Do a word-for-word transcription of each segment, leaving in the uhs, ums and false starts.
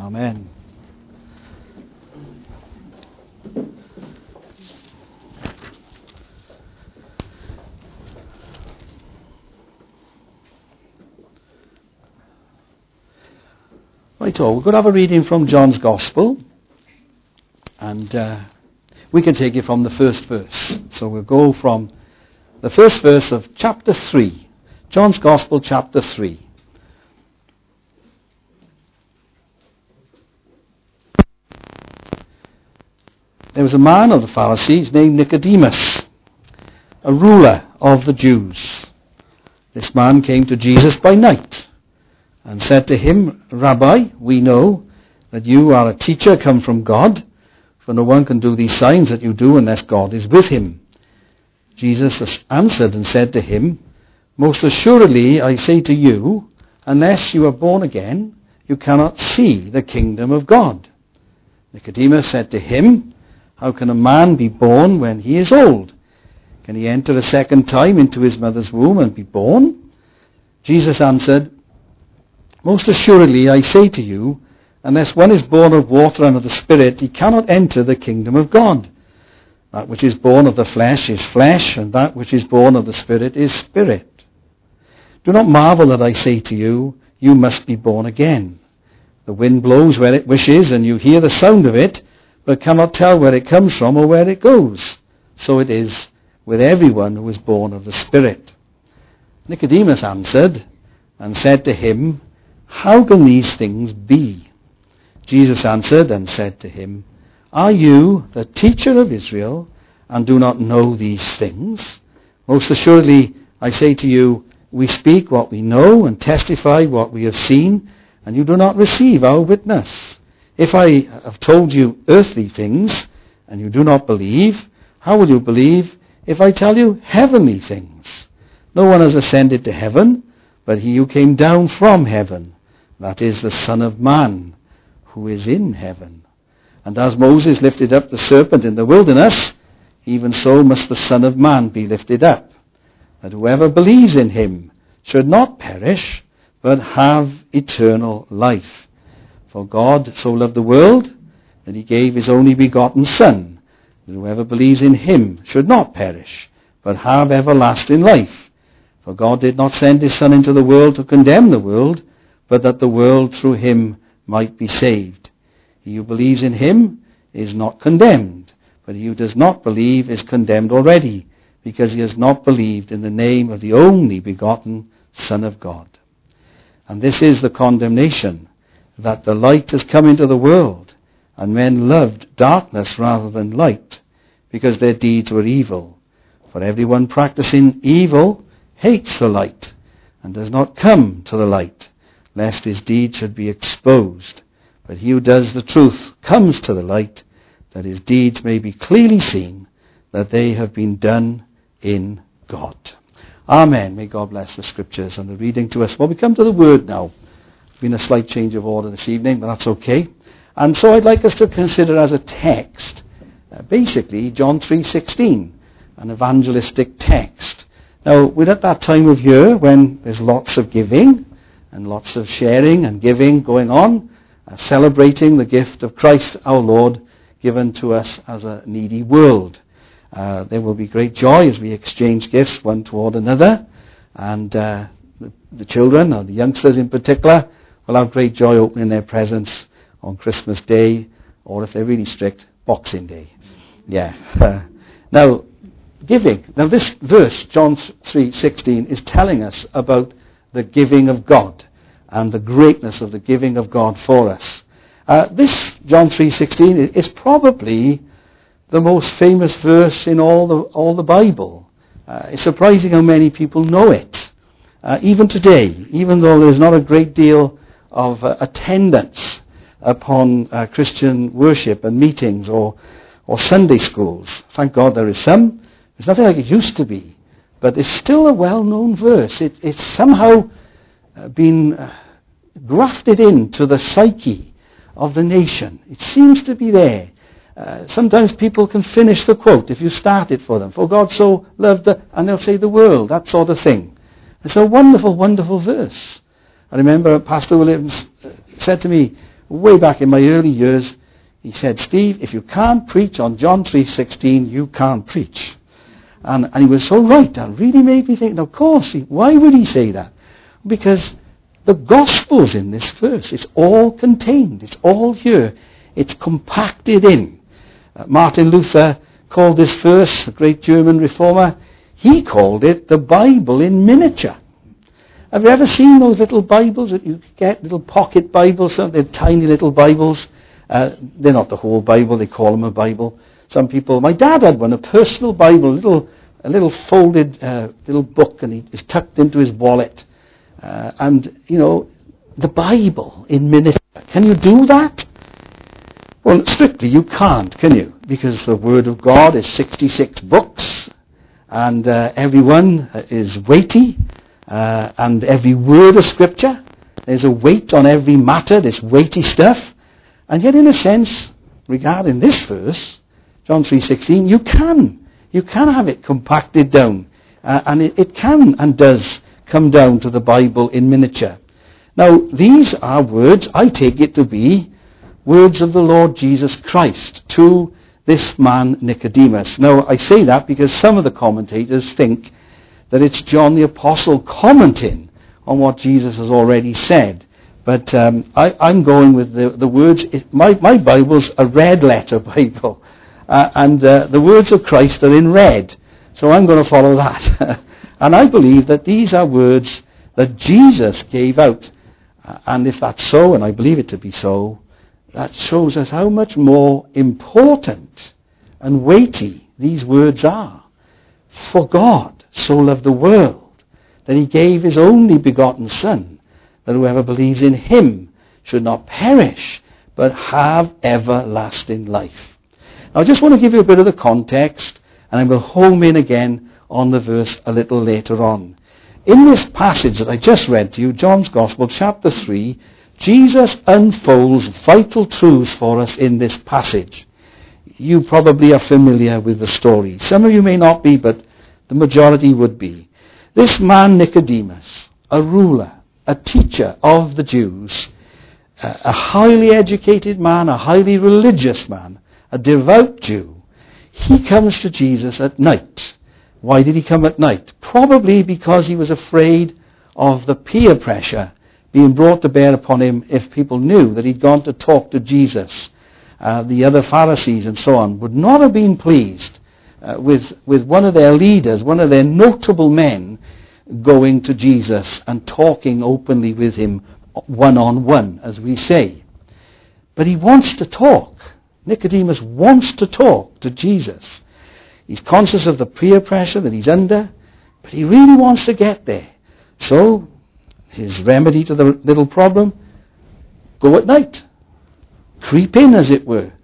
Amen. Right, oh, we're going to have a reading from John's Gospel, and uh, we can take it from the first verse. So we'll go from the first verse of chapter three, John's Gospel, chapter three. There was a man of the Pharisees named Nicodemus, a ruler of the Jews. This man came to Jesus by night and said to him, Rabbi, we know that you are a teacher come from God, for no one can do these signs that you do unless God is with him. Jesus answered and said to him, Most assuredly I say to you, unless you are born again, you cannot see the kingdom of God. Nicodemus said to him, How can a man be born when he is old? Can he enter a second time into his mother's womb and be born? Jesus answered, Most assuredly I say to you, unless one is born of water and of the Spirit, he cannot enter the kingdom of God. That which is born of the flesh is flesh, and that which is born of the Spirit is spirit. Do not marvel that I say to you, you must be born again. The wind blows where it wishes, and you hear the sound of it, but cannot tell where it comes from or where it goes. So it is with everyone who is born of the Spirit. Nicodemus answered and said to him, How can these things be? Jesus answered and said to him, Are you the teacher of Israel and do not know these things? Most assuredly, I say to you, we speak what we know and testify what we have seen, and you do not receive our witness. If I have told you earthly things and you do not believe, how will you believe if I tell you heavenly things? No one has ascended to heaven, but he who came down from heaven, that is the Son of Man, who is in heaven. And as Moses lifted up the serpent in the wilderness, even so must the Son of Man be lifted up, that whoever believes in him should not perish, but have eternal life. For God so loved the world that he gave his only begotten Son, that whoever believes in him should not perish, but have everlasting life. For God did not send his Son into the world to condemn the world, but that the world through him might be saved. He who believes in him is not condemned, but he who does not believe is condemned already, because he has not believed in the name of the only begotten Son of God. And this is the condemnation, that the light has come into the world, and men loved darkness rather than light, because their deeds were evil. For everyone practicing evil hates the light, and does not come to the light, lest his deeds should be exposed. But he who does the truth comes to the light, that his deeds may be clearly seen, that they have been done in God. Amen. May God bless the Scriptures and the reading to us. Well, we come to the Word now. It's been a slight change of order this evening, but that's okay. And so I'd like us to consider as a text, uh, basically, John three sixteen, an evangelistic text. Now, we're at that time of year when there's lots of giving and lots of sharing and giving going on, uh, celebrating the gift of Christ our Lord given to us as a needy world. Uh, there will be great joy as we exchange gifts one toward another, and uh, the, the children, or the youngsters in particular, will have great joy opening their presents on Christmas Day, or if they're really strict, Boxing Day. Yeah. Uh, now, giving. Now this verse, John three sixteen, is telling us about the giving of God and the greatness of the giving of God for us. Uh, this, John three sixteen, is probably the most famous verse in all the all the Bible. Uh, it's surprising how many people know it. Uh, even today, even though there's not a great deal of uh, attendance upon uh, Christian worship and meetings or, or Sunday schools. Thank God there is some. It's nothing like it used to be. But it's still a well-known verse. It, it's somehow uh, been uh, grafted into the psyche of the nation. It seems to be there. Uh, sometimes people can finish the quote if you start it for them. For God so loved the, and they'll say the world, that sort of thing. It's a wonderful, wonderful verse. I remember Pastor Williams said to me, way back in my early years, he said, Steve, if you can't preach on John three sixteen, you can't preach. And, and he was so right, and really made me think, of course, he, why would he say that? Because the gospel's in this verse. It's all contained. It's all here. It's compacted in. Uh, Martin Luther called this verse, a great German reformer, he called it the Bible in miniature. Have you ever seen those little Bibles that you get, little pocket Bibles, some they're tiny little Bibles? Uh, they're not the whole Bible, they call them a Bible. Some people, my dad had one, a personal Bible, a little, a little folded uh, little book, and he is tucked into his wallet. Uh, and, you know, the Bible in miniature. Can you do that? Well, strictly you can't, can you? Because the Word of God is sixty-six books, and uh, every one is weighty, uh, and every word of Scripture, there's a weight on every matter, this weighty stuff. And yet, in a sense, regarding this verse, John three sixteen, you can. You can have it compacted down. Uh, and it, it can and does come down to the Bible in miniature. Now, these are words, I take it to be, words of the Lord Jesus Christ to this man Nicodemus. Now, I say that because some of the commentators think that it's John the Apostle commenting on what Jesus has already said. But um, I, I'm going with the, the words. It, my, my Bible's a red letter Bible. Uh, and uh, the words of Christ are in red. So I'm going to follow that. And I believe that these are words that Jesus gave out. Uh, and if that's so, and I believe it to be so, that shows us how much more important and weighty these words are. For God so loved the world that he gave his only begotten Son, that whoever believes in him should not perish, but have everlasting life. Now I just want to give you a bit of the context, and I will home in again on the verse a little later on. In this passage that I just read to you, John's Gospel, chapter three, Jesus unfolds vital truths for us in this passage. You probably are familiar with the story. Some of you may not be, but the majority would be. This man Nicodemus, a ruler, a teacher of the Jews, a highly educated man, a highly religious man, a devout Jew, he comes to Jesus at night. Why did he come at night? Probably because he was afraid of the peer pressure being brought to bear upon him if people knew that he'd gone to talk to Jesus. Uh, the other Pharisees and so on would not have been pleased uh, with, with one of their leaders, one of their notable men, going to Jesus and talking openly with him one-on-one, as we say. But he wants to talk. Nicodemus wants to talk to Jesus. He's conscious of the peer pressure that he's under, but he really wants to get there. So, his remedy to the little problem, go at night. Creep in, as it were.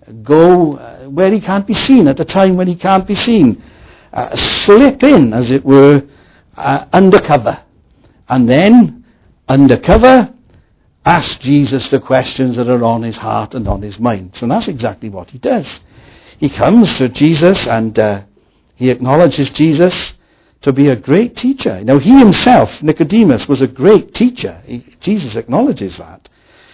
Go uh, where he can't be seen, at the time when he can't be seen. Uh, slip in, as it were, uh, undercover. And then, undercover, ask Jesus the questions that are on his heart and on his mind. So that's exactly what he does. He comes to Jesus and uh, he acknowledges Jesus to be a great teacher. Now he himself, Nicodemus, was a great teacher. He, Jesus acknowledges that.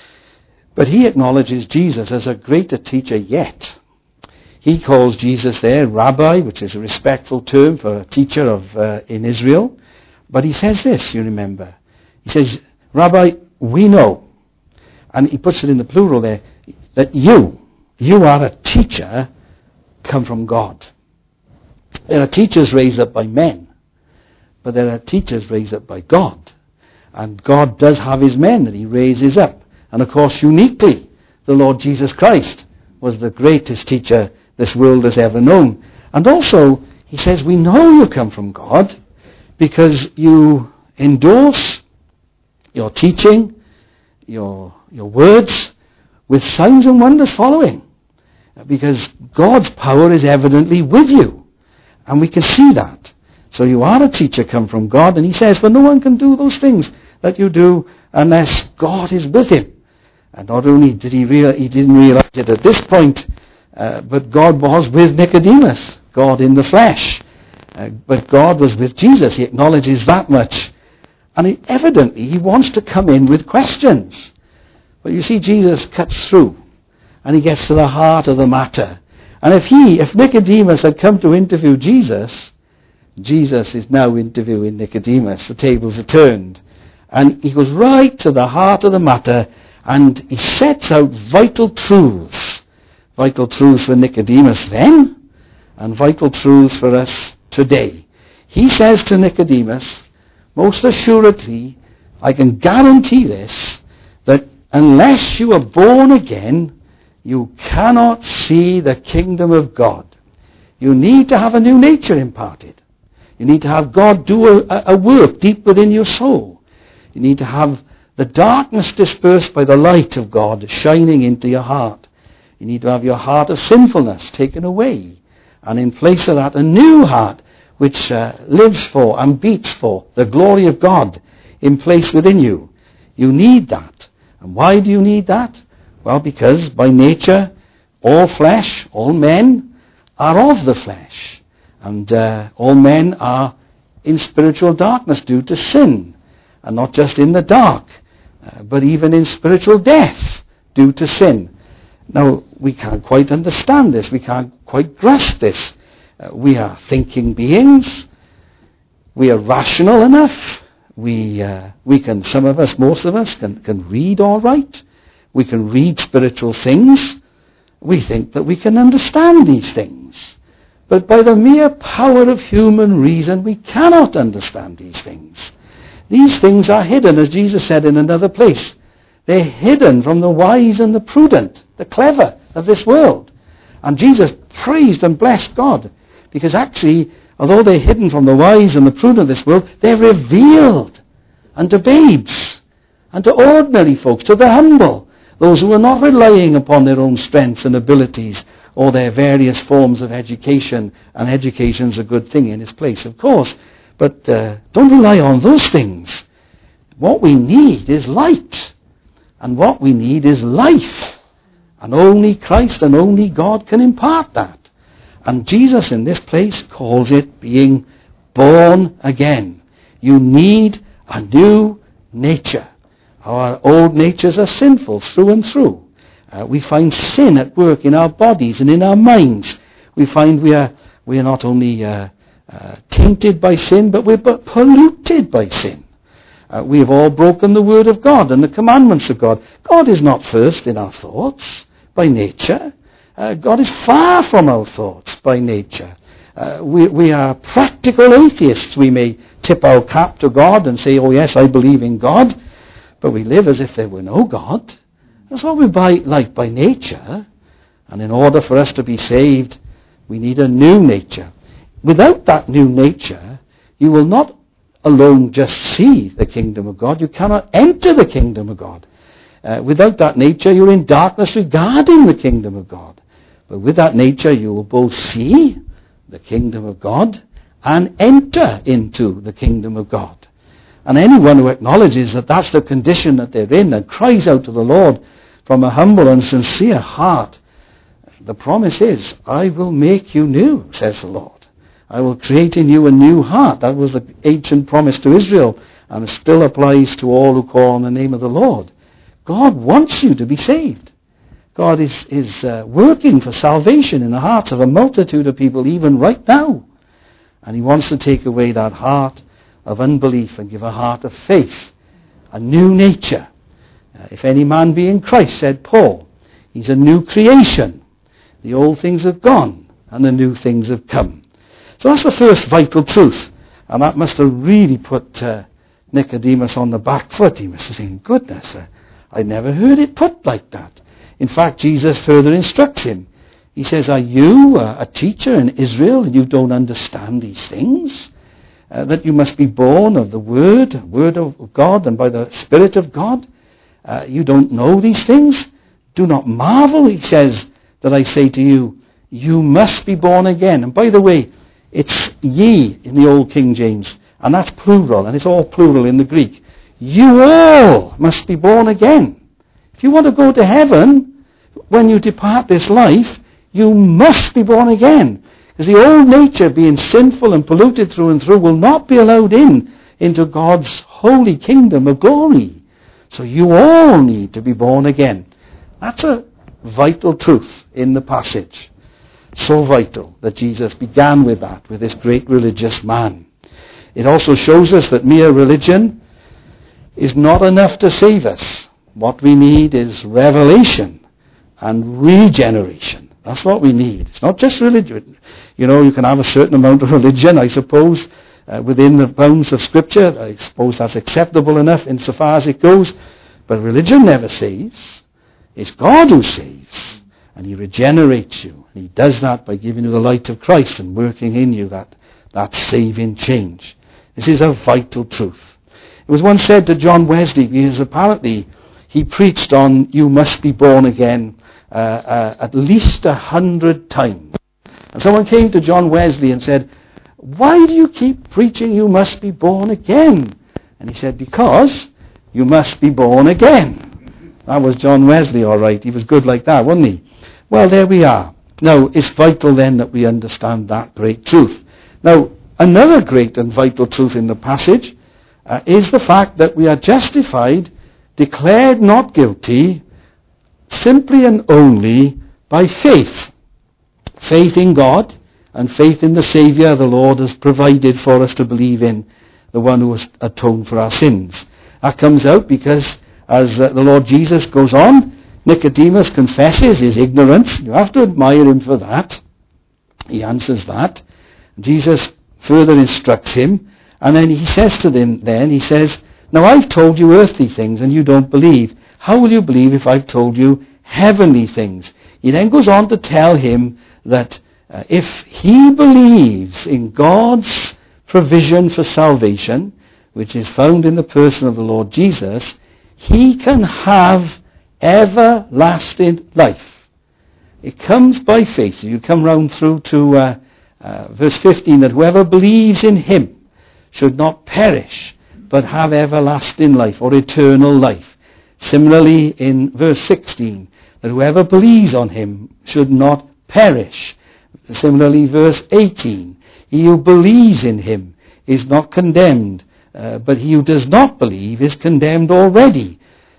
But he acknowledges Jesus as a greater teacher yet. He calls Jesus there Rabbi, which is a respectful term for a teacher of uh, in Israel. But he says this, you remember. He says, Rabbi, we know, and he puts it in the plural there, that you, you are a teacher come from God. There are teachers raised up by men, but there are teachers raised up by God. And God does have his men that he raises up. And of course, uniquely, the Lord Jesus Christ was the greatest teacher this world has ever known. And also, he says, we know you come from God because you endorse your teaching, your, your words, with signs and wonders following. Because God's power is evidently with you. And we can see that. So you are a teacher come from God. And he says, but no one can do those things that you do unless God is with him. And not only did he realize, he didn't realize it at this point, uh, but God was with Nicodemus, God in the flesh. Uh, but God was with Jesus. He acknowledges that much. And he, evidently he wants to come in with questions. But you see, Jesus cuts through, and he gets to the heart of the matter. And if he, if Nicodemus had come to interview Jesus, Jesus is now interviewing Nicodemus. The tables are turned. And he goes right to the heart of the matter, and he sets out vital truths. Vital truths for Nicodemus then, and vital truths for us today. He says to Nicodemus, most assuredly, I can guarantee this, that unless you are born again, you cannot see the kingdom of God. You need to have a new nature imparted. You need to have God do a, a work deep within your soul. You need to have the darkness dispersed by the light of God shining into your heart. You need to have your heart of sinfulness taken away. And in place of that, a new heart which uh, lives for and beats for the glory of God in place within you. You need that. And why do you need that? Well, because by nature, all flesh, all men are of the flesh. And uh, all men are in spiritual darkness due to sin. And not just in the dark, uh, but even in spiritual death due to sin. Now, we can't quite understand this. We can't quite grasp this. Uh, we are thinking beings. We are rational enough. We uh, we can, some of us, most of us, can, can read all right. We can read spiritual things. We think that we can understand these things. But by the mere power of human reason, we cannot understand these things. These things are hidden, as Jesus said in another place. They're hidden from the wise and the prudent, the clever of this world. And Jesus praised and blessed God, because actually, although they're hidden from the wise and the prudent of this world, they're revealed unto babes, unto ordinary folks, to the humble, those who are not relying upon their own strengths and abilities or their various forms of education. And education's a good thing in its place, of course. But uh, don't rely on those things. What we need is light. And what we need is life. And only Christ and only God can impart that. And Jesus in this place calls it being born again. You need a new nature. Our old natures are sinful through and through. Uh, we find sin at work in our bodies and in our minds. We find we are we are not only uh, uh, tainted by sin, but we're but polluted by sin. Uh, we have all broken the word of God and the commandments of God. God is not first in our thoughts by nature. Uh, God is far from our thoughts by nature. Uh, we, we are practical atheists. We may tip our cap to God and say, oh yes, I believe in God. But we live as if there were no God. That's what we're by, like by nature. And in order for us to be saved, we need a new nature. Without that new nature, you will not alone just see the kingdom of God. You cannot enter the kingdom of God. Uh, without that nature, you're in darkness regarding the kingdom of God. But with that nature, you will both see the kingdom of God and enter into the kingdom of God. And anyone who acknowledges that that's the condition that they're in and cries out to the Lord from a humble and sincere heart, the promise is, I will make you new, says the Lord. I will create in you a new heart. That was the ancient promise to Israel, and it still applies to all who call on the name of the Lord. God wants you to be saved. God is, is uh, working for salvation in the hearts of a multitude of people even right now. And he wants to take away that heart of unbelief and give a heart of faith, a new nature. Uh, if any man be in Christ, said Paul, he's a new creation. The old things have gone and the new things have come. So that's the first vital truth. And that must have really put uh, Nicodemus on the back foot. He must have think, goodness, uh, I never heard it put like that. In fact, Jesus further instructs him. He says, are you uh, a teacher in Israel and you don't understand these things? Uh, that you must be born of the Word, Word of God, and by the Spirit of God. Uh, you don't know these things? Do not marvel, he says, that I say to you, you must be born again. And by the way, it's ye in the Old King James, and that's plural, and it's all plural in the Greek. You all must be born again. If you want to go to heaven, when you depart this life, you must be born again. Because the old nature, being sinful and polluted through and through, will not be allowed in into God's holy kingdom of glory. So you all need to be born again. That's a vital truth in the passage. So vital that Jesus began with that, with this great religious man. It also shows us that mere religion is not enough to save us. What we need is revelation and regeneration. That's what we need. It's not just religion. You know, you can have a certain amount of religion, I suppose, uh, within the bounds of Scripture. I suppose that's acceptable enough insofar as it goes. But religion never saves. It's God who saves. And He regenerates you. And He does that by giving you the light of Christ and working in you that, that saving change. This is a vital truth. It was once said to John Wesley, because apparently he preached on you must be born again uh, uh, at least a hundred times. And someone came to John Wesley and said, why do you keep preaching you must be born again? And he said, because you must be born again. That was John Wesley, all right. He was good like that, wasn't he? Well, there we are. Now, it's vital then that we understand that great truth. Now, another great and vital truth in the passage uh, is the fact that we are justified, declared not guilty, simply and only by faith. Faith in God and faith in the Saviour the Lord has provided for us to believe in, the one who has atoned for our sins. That comes out because as uh, the Lord Jesus goes on, Nicodemus confesses his ignorance. You have to admire him for that. He answers that. Jesus further instructs him, and then he says to them, then he says, now I've told you earthly things and you don't believe. How will you believe if I've told you heavenly things? He then goes on to tell him that uh, if he believes in God's provision for salvation, which is found in the person of the Lord Jesus, he can have everlasting life. It comes by faith. So you come round through to uh, uh, verse fifteen, that whoever believes in him should not perish, but have everlasting life or eternal life. Similarly, in verse sixteen, that whoever believes on him should not perish. Similarly, verse eighteen, he who believes in him is not condemned, uh, but he who does not believe is condemned already.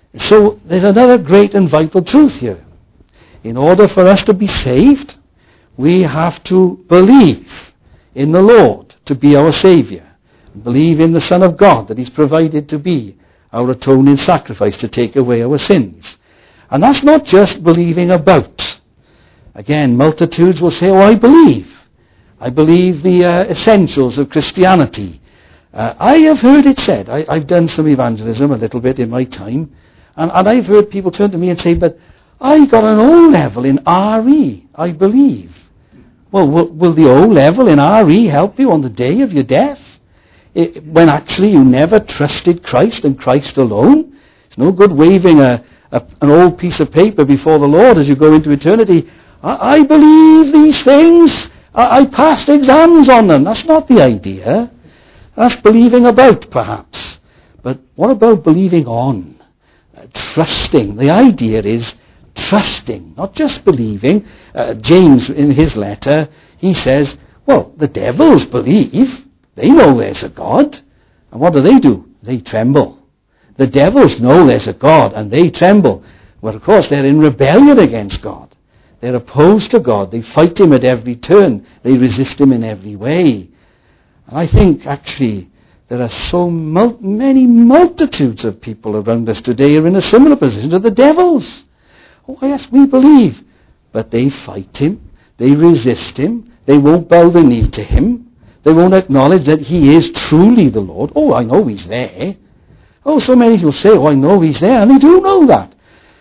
So there's another great and vital truth here. In order for us to be saved, we have to believe in the Lord to be our Saviour. Believe in the Son of God that He's provided to be our atoning sacrifice to take away our sins. And that's not just believing about. Again, multitudes will say, oh, I believe. I believe the uh, essentials of Christianity. Uh, I have heard it said, I, I've done some evangelism a little bit in my time, and, and I've heard people turn to me and say, but I got an O level in R E, I believe. Well, will, will the O level in R E help you on the day of your death? It, when actually you never trusted Christ and Christ alone? It's no good waving a, a, an old piece of paper before the Lord as you go into eternity. I, I believe these things. I, I passed exams on them. That's not the idea. That's believing about, perhaps. But what about believing on? Uh, trusting. The idea is trusting, not just believing. Uh, James, in his letter, he says, well, the devils believe. They know there's a God. And what do they do? They tremble. The devils know there's a God, and they tremble. Well, of course, they're in rebellion against God. They're opposed to God. They fight Him at every turn. They resist Him in every way. And I think, actually, there are so mul- many multitudes of people around us today who are in a similar position to the devils. Oh, yes, we believe. But they fight Him. They resist Him. They won't bow the knee to Him. They won't acknowledge that He is truly the Lord. Oh, I know He's there. Oh, so many will say, oh, I know He's there. And they do know that.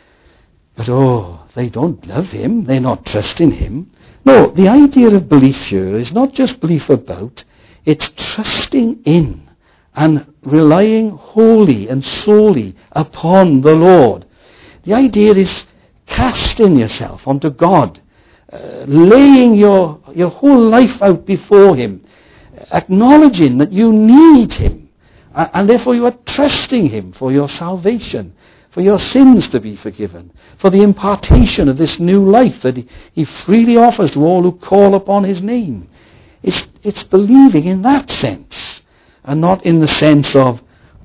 But, oh, they don't love Him. They're not trusting Him. No, the idea of belief here is not just belief about. It's trusting in and relying wholly and solely upon the Lord. The idea is casting yourself onto God, uh, laying your, your whole life out before Him, acknowledging that you need Him, uh, and therefore you are trusting Him for your salvation, for your sins to be forgiven, for the impartation of this new life that He, he freely offers to all who call upon His name. It's, it's believing in that sense, and not in the sense of,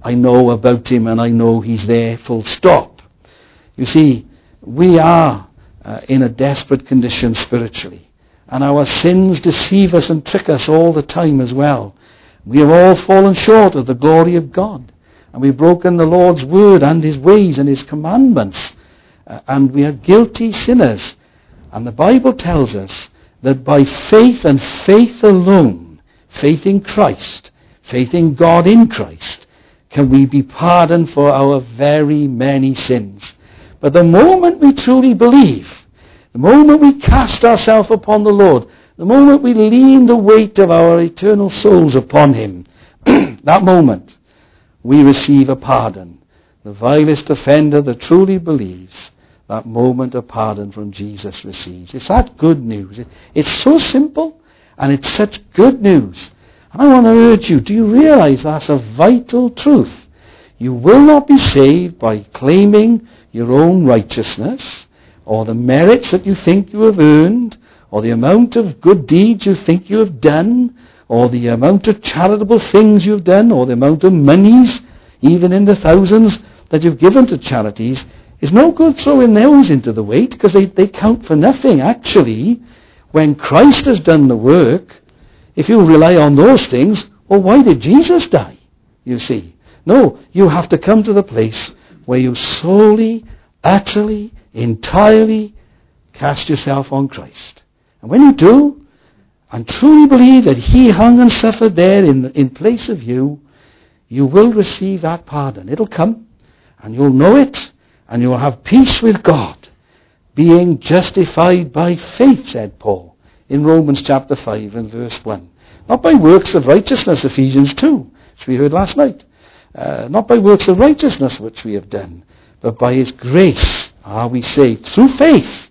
I know about him and I know he's there, full stop. You see, we are uh, in a desperate condition spiritually. And our sins deceive us and trick us all the time as well. We have all fallen short of the glory of God. And we've broken the Lord's word and his ways and his commandments. Uh, and we are guilty sinners. And the Bible tells us that by faith and faith alone, faith in Christ, faith in God in Christ, can we be pardoned for our very many sins. But the moment we truly believe, the moment we cast ourselves upon the Lord, the moment we lean the weight of our eternal souls upon him, that moment we receive a pardon. The vilest offender that truly believes, that moment of pardon from Jesus receives. It's that good news. It's so simple, and it's such good news. And I want to urge you, do you realize that's a vital truth? You will not be saved by claiming your own righteousness, or the merits that you think you have earned, or the amount of good deeds you think you have done, or the amount of charitable things you've done, or the amount of monies, even in the thousands, that you've given to charities. It's no good throwing those into the weight, because they, they count for nothing. Actually, when Christ has done the work, if you rely on those things, well, why did Jesus die? You see. No, you have to come to the place where you solely, utterly, entirely cast yourself on Christ. And when you do, and truly believe that he hung and suffered there in, in place of you, you will receive that pardon. It'll come, and you'll know it, and you will have peace with God, being justified by faith, said Paul, in Romans chapter five and verse one. Not by works of righteousness, Ephesians two, which we heard last night. Uh, not by works of righteousness which we have done, but by his grace are we saved, through faith,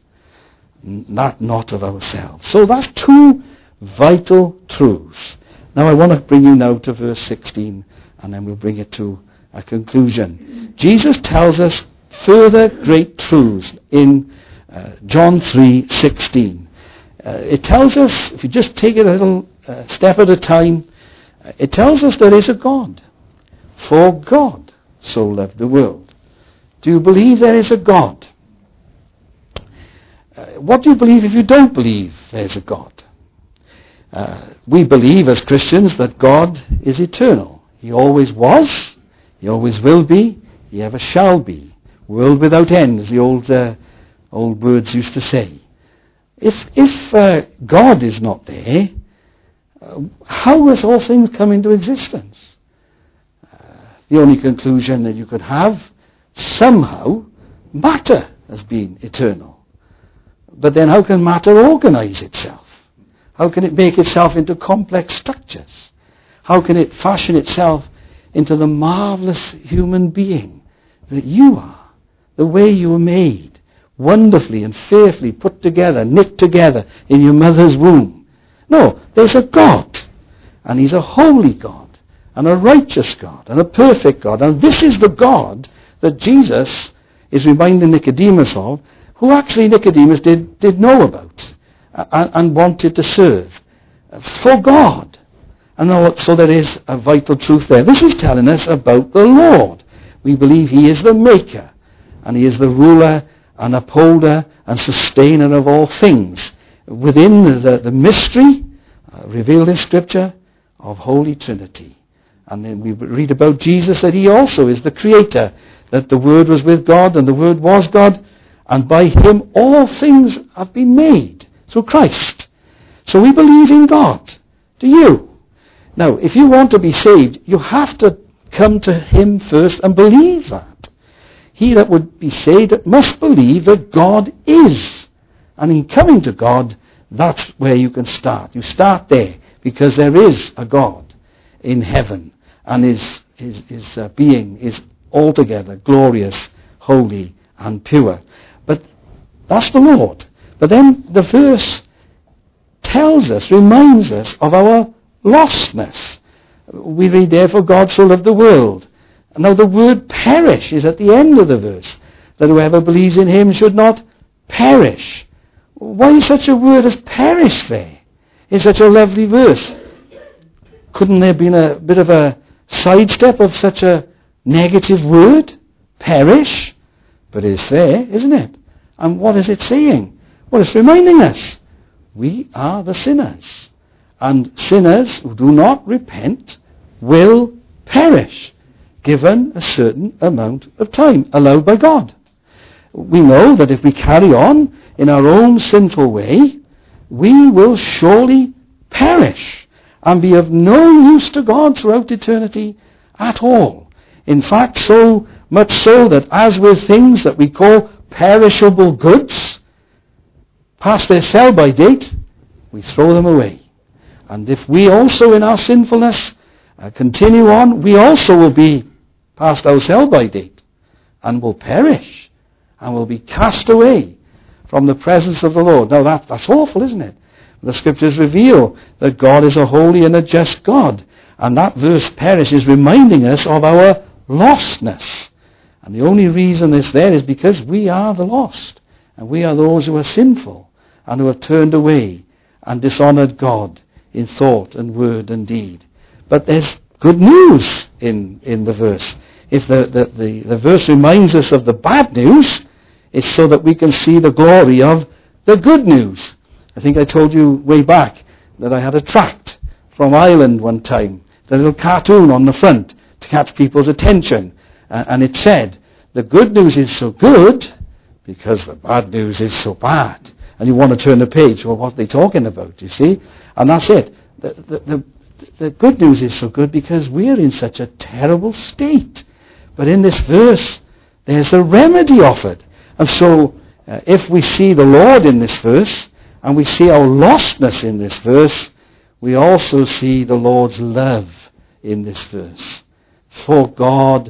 not, not of ourselves. So that's two vital truths. Now I want to bring you now to verse sixteen, and then we'll bring it to a conclusion. Jesus tells us further great truths in uh, John three sixteen. Uh, it tells us, if you just take it a little uh, step at a time, uh, it tells us there is a God. For God so loved the world. Do you believe there is a God? Uh, what do you believe if you don't believe there's a God? Uh, we believe as Christians that God is eternal. He always was, he always will be, he ever shall be. World without end, as the old uh, old words used to say. If if uh, God is not there, uh, how has all things come into existence? Uh, the only conclusion that you could have, somehow, matter has been eternal. But then how can matter organize itself? How can it make itself into complex structures? How can it fashion itself into the marvelous human being that you are? The way you were made, wonderfully and fearfully put together, knit together in your mother's womb. No, there's a God, and he's a holy God, and a righteous God, and a perfect God. And this is the God that Jesus is reminding Nicodemus of, who actually Nicodemus did, did know about and, and wanted to serve. For God. And so there is a vital truth there. This is telling us about the Lord. We believe he is the maker, and he is the ruler and upholder and sustainer of all things within the, the, the mystery uh, revealed in Scripture of Holy Trinity. And then we read about Jesus, that he also is the creator, that the Word was with God and the Word was God, and by him all things have been made through Christ. So we believe in God. Do you? Now, if you want to be saved, you have to come to him first and believe that. He that would be saved must believe that God is. And in coming to God, that's where you can start. You start there, because there is a God in heaven, and his, his, his uh, being is altogether glorious, holy, and pure. But that's the Lord. But then the verse tells us, reminds us of our lostness. We read, therefore God so loved the world. Now the word perish is at the end of the verse, that whoever believes in him should not perish. Why is such a word as perish there in such a lovely verse? Couldn't there have been a bit of a sidestep of such a negative word, perish, but it's there, isn't it? And what is it saying? Well, it's reminding us, we are the sinners. And sinners who do not repent will perish, given a certain amount of time allowed by God. We know that if we carry on in our own sinful way, we will surely perish and be of no use to God throughout eternity at all. In fact, so much so that as with things that we call perishable goods, past their sell-by date, we throw them away. And if we also in our sinfulness uh, continue on, we also will be past our sell-by date and will perish and will be cast away from the presence of the Lord. Now that, that's awful, isn't it? The scriptures reveal that God is a holy and a just God. And that verse, perish, is reminding us of our lostness. And the only reason it's there is because we are the lost. And we are those who are sinful and who have turned away and dishonored God in thought and word and deed. But there's good news in, in the verse. If the, the, the, the verse reminds us of the bad news, it's so that we can see the glory of the good news. I think I told you way back that I had a tract from Ireland one time, the little cartoon on the front to catch people's attention. Uh, and it said, the good news is so good because the bad news is so bad. And you want to turn the page, well, what are they talking about, you see? And that's it. The, the, the, the good news is so good because we're in such a terrible state. But in this verse, there's a remedy offered. And so, uh, if we see the Lord in this verse, and we see our lostness in this verse, we also see the Lord's love in this verse. For God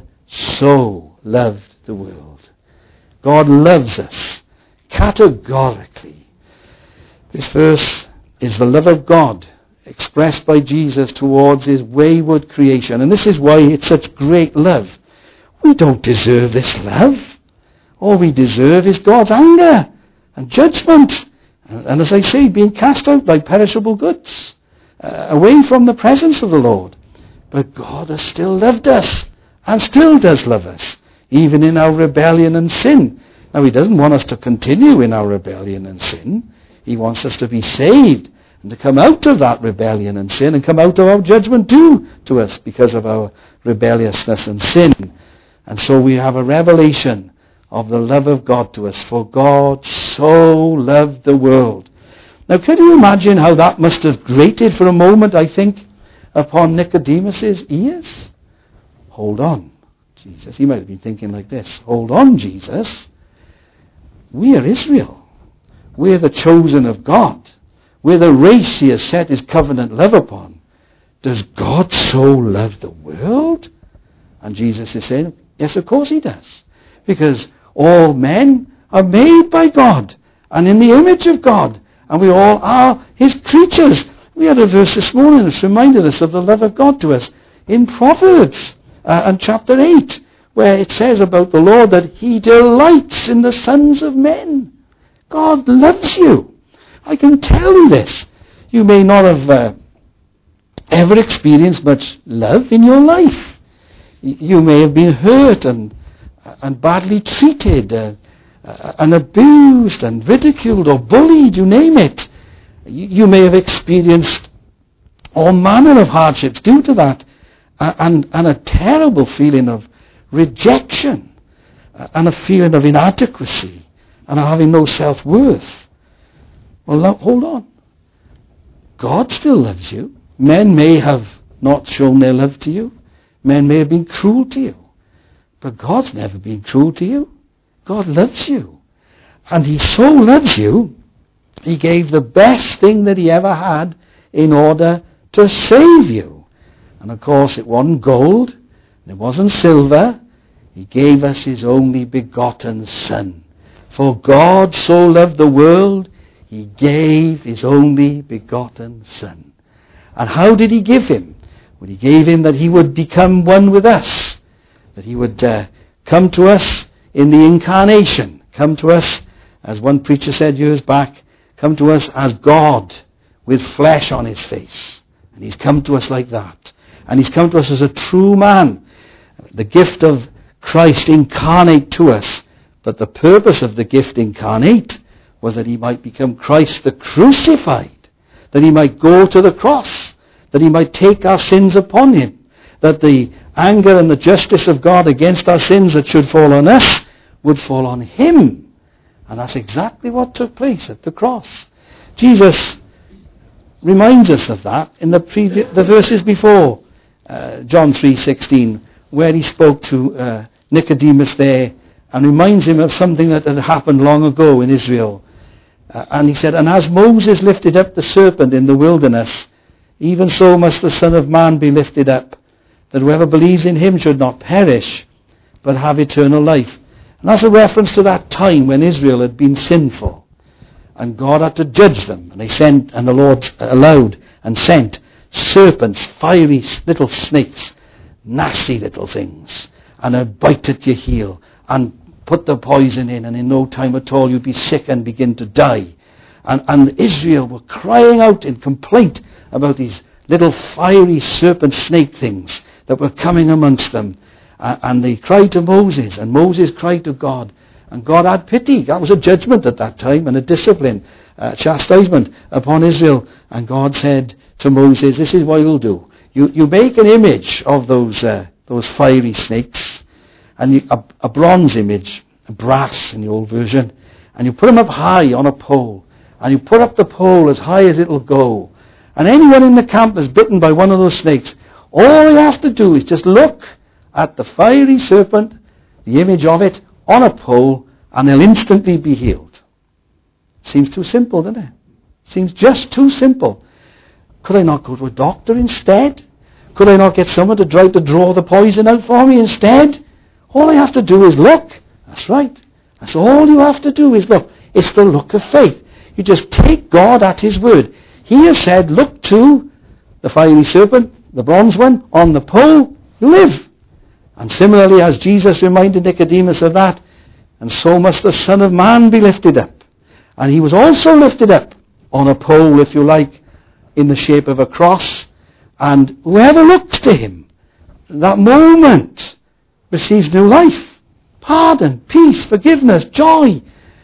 so loved the world. God loves us categorically. This verse is the love of God expressed by Jesus towards his wayward creation. And this is why it's such great love. We don't deserve this love. All we deserve is God's anger and judgment. And, and as I say, being cast out like perishable goods, uh, away from the presence of the Lord. But God has still loved us and still does love us, even in our rebellion and sin. Now, he doesn't want us to continue in our rebellion and sin. He wants us to be saved and to come out of that rebellion and sin and come out of our judgment due to us because of our rebelliousness and sin. And so we have a revelation of the love of God to us. For God so loved the world. Now, can you imagine how that must have grated for a moment, I think, upon Nicodemus's ears? Hold on, Jesus. He might have been thinking like this. Hold on, Jesus. We are Israel. We're the chosen of God. We're the race he has set his covenant love upon. Does God so love the world? And Jesus is saying, yes, of course he does. Because all men are made by God and in the image of God. And we all are his creatures. We had a verse this morning that's reminded us of the love of God to us in Proverbs uh, and chapter eight, where it says about the Lord that he delights in the sons of men. God loves you. I can tell you this. You may not have uh, ever experienced much love in your life. You may have been hurt and and badly treated uh, uh, and abused and ridiculed or bullied, you name it. You, you may have experienced all manner of hardships due to that uh, and, and a terrible feeling of rejection uh, and a feeling of inadequacy and of having no self-worth. Well, now, hold on. God still loves you. Men may have not shown their love to you. Men may have been cruel to you. But God's never been cruel to you. God loves you. And he so loves you, he gave the best thing that he ever had in order to save you. And of course it wasn't gold, it wasn't silver. He gave us his only begotten Son. For God so loved the world, he gave his only begotten Son. And how did he give him? Well, he gave him that he would become one with us. That he would uh, come to us in the incarnation. Come to us, as one preacher said years back, come to us as God with flesh on his face. And he's come to us like that. And he's come to us as a true man. the gift of Christ incarnate to us. But the purpose of the gift incarnate was that he might become Christ the crucified, that he might go to the cross, that he might take our sins upon him, that the anger and the justice of God against our sins that should fall on us would fall on him. And that's exactly what took place at the cross. Jesus reminds us of that in the, previ- the verses before, uh, John three sixteen, where he spoke to uh, Nicodemus there and reminds him of something that had happened long ago in Israel. Uh, and he said, and as Moses lifted up the serpent in the wilderness, even so must the Son of Man be lifted up, that whoever believes in him should not perish, but have eternal life. And that's a reference to that time when Israel had been sinful, and God had to judge them. And they sent, and the Lord allowed and sent serpents, fiery little snakes, nasty little things, and a bite at your heel, and put the poison in, and in no time at all you'd be sick and begin to die. And, and Israel were crying out in complaint about these little fiery serpent snake things that were coming amongst them. Uh, and they cried to Moses, and Moses cried to God, and God had pity. That was a judgment at that time, and a discipline, uh, chastisement upon Israel. And God said to Moses, this is what you'll do. You, you make an image of those uh, those fiery snakes, and you, a, a bronze image, a brass in the old version, and you put them up high on a pole, and you put up the pole as high as it'll go. And anyone in the camp is bitten by one of those snakes, all you have to do is just look at the fiery serpent, the image of it, on a pole, and they'll instantly be healed. Seems too simple, doesn't it? Seems just too simple. Could I not go to a doctor instead? Could I not get someone to try to draw the poison out for me instead? All I have to do is look. That's right. That's all you have to do is look. It's the look of faith. You just take God at his word. He has said, look to the fiery serpent, the bronze one, on the pole, you live. And similarly, as Jesus reminded Nicodemus of that, and so must the Son of Man be lifted up. And he was also lifted up on a pole, if you like, in the shape of a cross. And whoever looks to him, that moment, receives new life, pardon, peace, forgiveness, joy,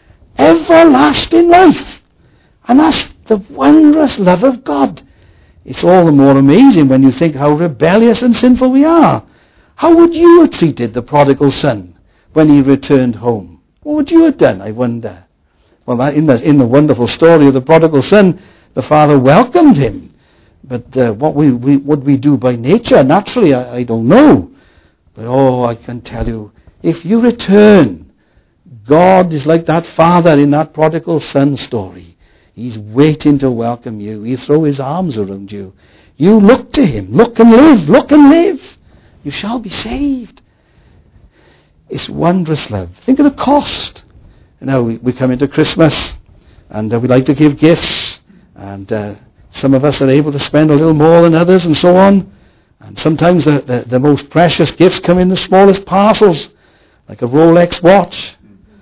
everlasting life. And that's the wondrous love of God. It's all the more amazing when you think how rebellious and sinful we are. How would you have treated the prodigal son when he returned home? What would you have done, I wonder? Well, that, in, the, in the wonderful story of the prodigal son, the father welcomed him. But uh, what we, we, would we do by nature? Naturally, I, I don't know. But oh, I can tell you, if you return, God is like that father in that prodigal son story. He's waiting to welcome you. He'll throw his arms around you. You look to him. Look and live. Look and live. You shall be saved. It's wondrous love. Think of the cost. You know, we, we come into Christmas, and uh, we like to give gifts, and uh, some of us are able to spend a little more than others, and so on. And sometimes the, the, the most precious gifts come in the smallest parcels, like a Rolex watch,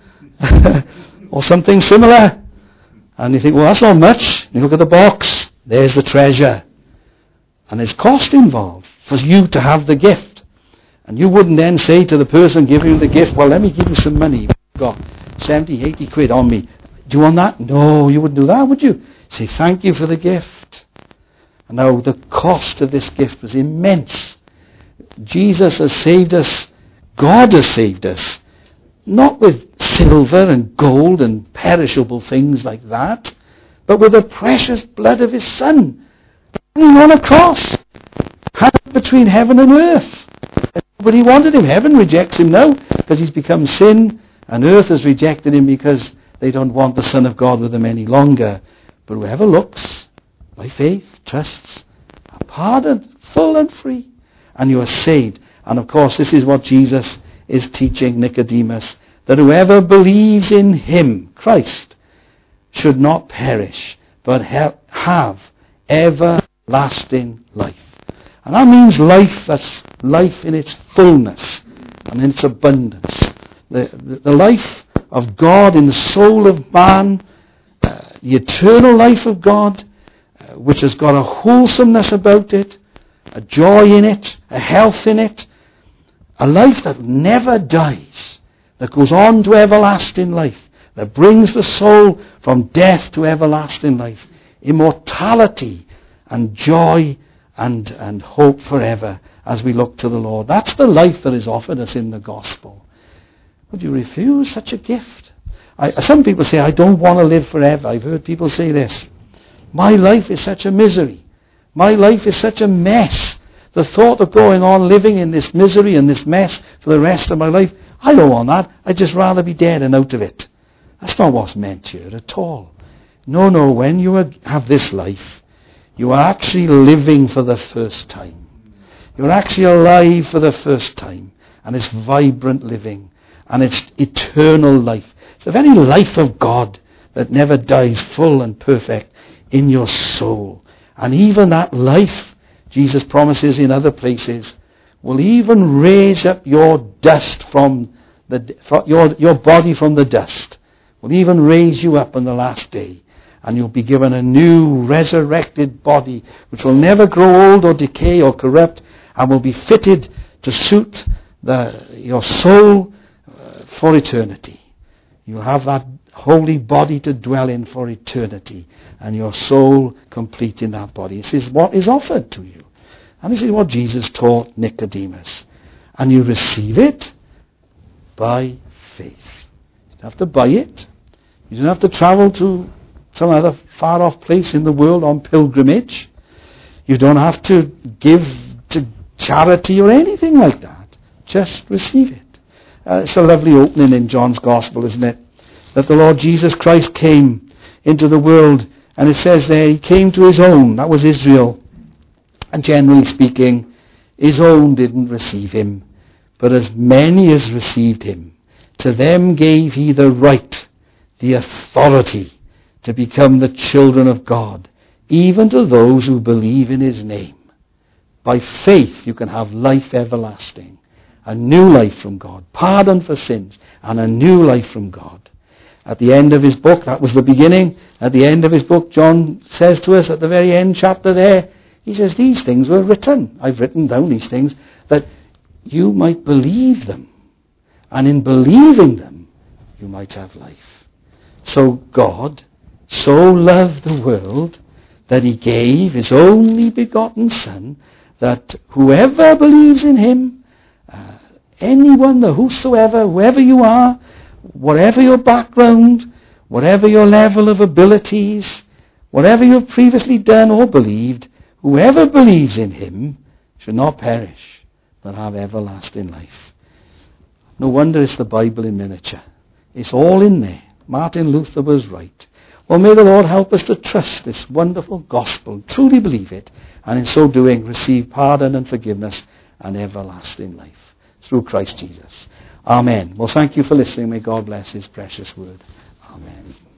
or something similar. And you think, well, that's not much. You look at the box, there's the treasure. And there's cost involved for you to have the gift. And you wouldn't then say to the person giving you the gift, well, let me give you some money. I've got seventy, eighty quid on me. Do you want that? No, you wouldn't do that, would you? Say, thank you for the gift. And now the cost of this gift was immense. Jesus has saved us. God has saved us. Not with silver and gold and perishable things like that, but with the precious blood of his Son, hanging on a cross, hanging between heaven and earth. But he wanted him. Heaven rejects him now because he's become sin, and earth has rejected him because they don't want the Son of God with them any longer. But whoever looks by faith, trusts, are pardoned, full and free, and you are saved. And of course, this is what Jesus is teaching Nicodemus, that whoever believes in him, Christ, should not perish, but ha- have everlasting life. And that means life that's life in its fullness and in its abundance. The, the, the life of God in the soul of man, uh, the eternal life of God, uh, which has got a wholesomeness about it, a joy in it, a health in it, A life that never dies, that goes on to everlasting life, that brings the soul from death to everlasting life, immortality and joy and, and hope forever as we look to the Lord. That's the life that is offered us in the gospel. Would you refuse such a gift? I, some people say, I don't want to live forever. I've heard people say this. My life is such a misery. My life is such a mess. The thought of going on living in this misery and this mess for the rest of my life, I don't want that. I'd just rather be dead and out of it. That's not what's meant here at all. No, no, when you have this life, you are actually living for the first time. You're actually alive for the first time. And it's vibrant living. And it's eternal life. It's the very life of God that never dies, full and perfect in your soul. And even that life, Jesus promises in other places, will even raise up your dust from the from your your body from the dust. Will even raise you up on the last day. And you'll be given a new resurrected body which will never grow old or decay or corrupt, and will be fitted to suit the your soul uh, for eternity. You'll have that holy body to dwell in for eternity, and your soul complete in that body. This is what is offered to you. And this is what Jesus taught Nicodemus. And you receive it by faith. You don't have to buy it. You don't have to travel to some other far-off place in the world on pilgrimage. You don't have to give to charity or anything like that. Just receive it. Uh, it's a lovely opening in John's Gospel, isn't it? That the Lord Jesus Christ came into the world, and it says there, he came to his own. That was Israel. And generally speaking, his own didn't receive him. But as many as received him, to them gave he the right, the authority, to become the children of God, even to those who believe in his name. By faith you can have life everlasting, a new life from God, pardon for sins, and a new life from God. At the end of his book, that was the beginning, at the end of his book, John says to us at the very end chapter there, he says, these things were written. I've written down these things that you might believe them. And in believing them, you might have life. So God so loved the world that he gave his only begotten Son, that whoever believes in him, uh, anyone, the whosoever, whoever you are, whatever your background, whatever your level of abilities, whatever you've previously done or believed, whoever believes in him should not perish, but have everlasting life. No wonder it's the Bible in miniature. It's all in there. Martin Luther was right. Well, may the Lord help us to trust this wonderful gospel, truly believe it, and in so doing receive pardon and forgiveness and everlasting life through Christ Jesus. Amen. Well, thank you for listening. May God bless his precious word. Amen.